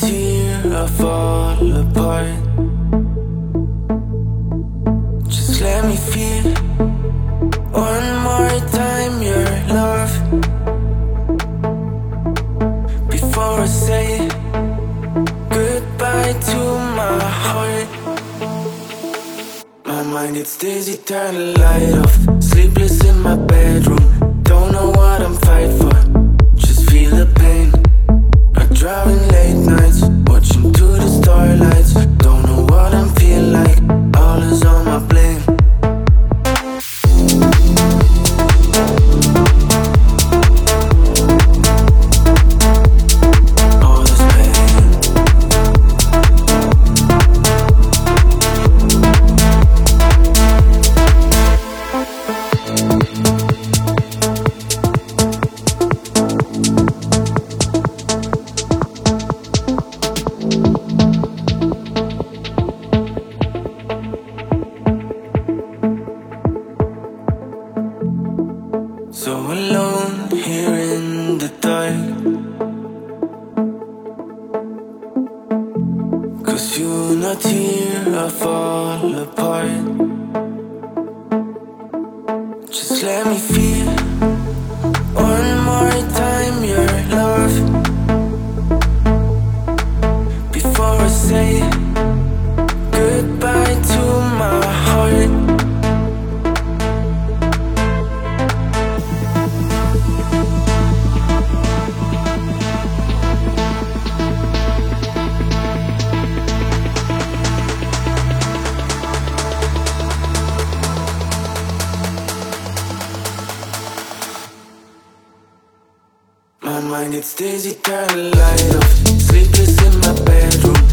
tear, I fall apart. Just let me feel one more time your love before I say goodbye to my heart. My mind gets dizzy, turn the light off. Sleepless in my bedroom, don't know what I'm fighting for. Just feel the pain. I'm driving late nights, watching to the starlights. Don't know what I'm feeling like, all is on my blame. All this pain. So alone here in the dark, 'cause you're not here, I fall apart. Just let me feel one more time your love before I say goodbye to my heart. My mind gets dizzy, turn the light off. Sleepless in my bedroom,